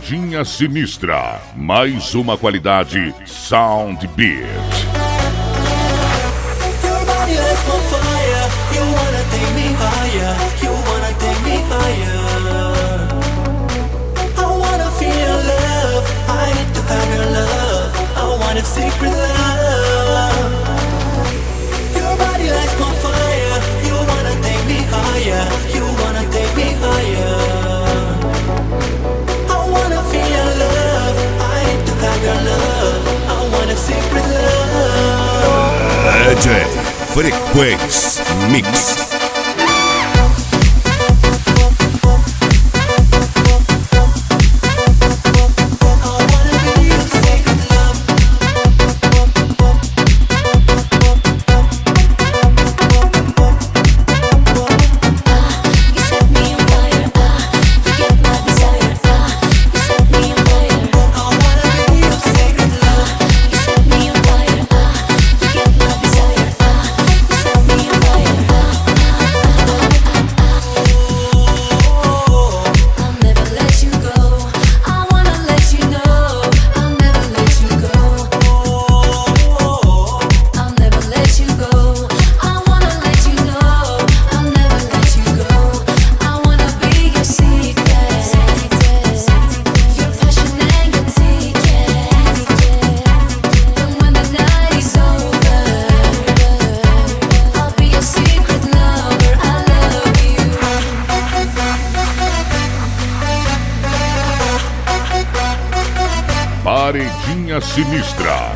Paredinha Sinistra, mais uma qualidade Sound Beat. Your body lights on fire. You wanna take me higher. You wanna take me higher. I wanna feel your love. I need to have your love. I want a secret love. Your body lights on fire. You wanna take me higher. You wanna take me higher. DJ Frequência Mix. Paredinha Sinistra.